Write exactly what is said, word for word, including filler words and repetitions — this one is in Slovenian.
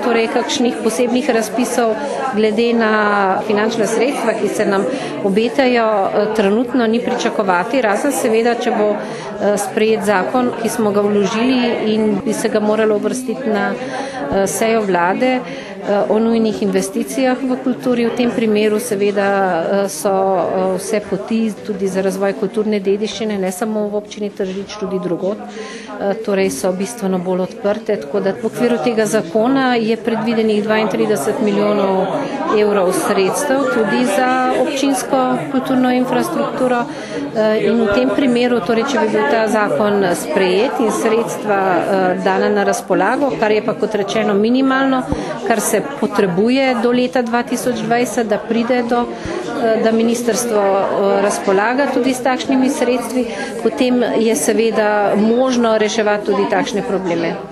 torej kakšnih posebnih razpisov glede na finančna sredstva, ki se nam obetajo, trenutno ni pričakovati, razen seveda, če bo sprejet zakon, ki smo ga vložili in bi se ga moralo uvrstiti na sejo vlade o nujnih investicijah v kulturi. V tem primeru seveda so vse poti tudi za razvoj kulturne dediščine, ne samo v občini Tržič, tudi drugod, torej so bistveno bolj odprte, tako da v okviru tega zakona je predvidenih dvaintrideset milijonov evrov sredstev tudi za občinsko kulturno infrastrukturo in v tem primeru, torej če bi bil ta zakon sprejet in sredstva dana na razpolago, kar je pa kot rečeno minimalno, kar se potrebuje do leta dva tisoč dvajset, da pride do, da ministrstvo razpolaga tudi s takšnimi sredstvi, potem je seveda možno reševati tudi takšne probleme.